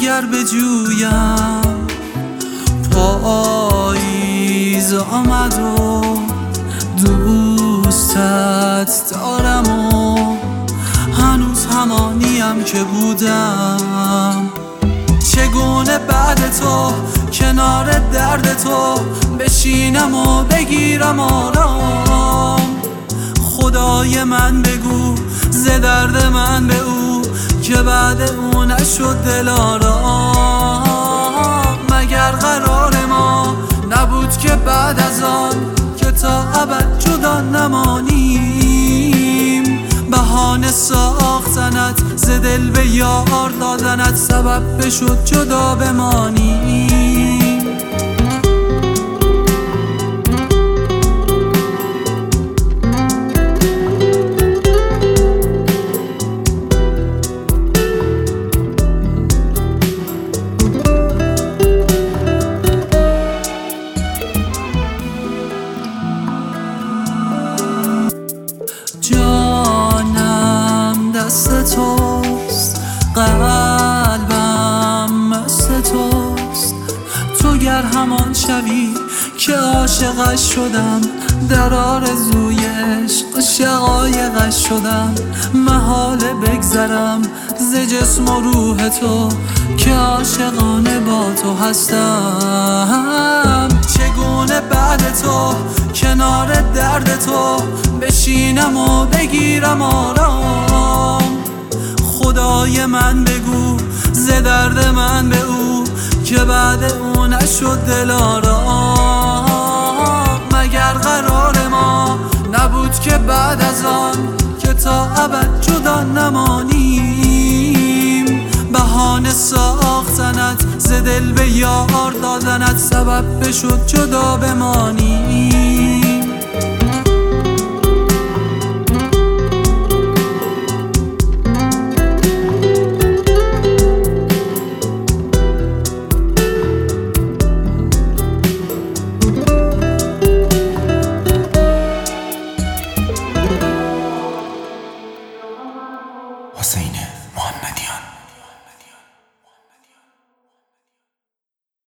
اگر بجویم پاییز آمد و دوستت دارم و هنوز همانیم که بودم. چگونه بعد تو کنار درد تو بشینم و بگیرم آرام؟ خدای من بگو ز درد من به او که بعد او نشد دلارام. مگر قرار ما نبود که بعد از آن که تا ابد جدا نمانیم؟ بهانه ساختنت ز دل به یار دادنت سبب بشد جدا بمانیم. جانم دست توست، قلبم مست توست. تو گر همان شوی که عاشقش شدم، در آرزوی عشق شقایقش شدم. محاله بگذرم ز جسم و روح تو که عاشقانه با تو هستم. چگونه بعد تو کنار درد تو بشینم و بگیرم آرام؟ خدای من بگو ز درد من به او که بعد او نشد دلارام. مگر قرار ما نبود که بعد از آن که تا ابد جدا نمانیم؟ بهانه ساختنت ز دل به یار دادنت سبب بشد جدا بمانیم.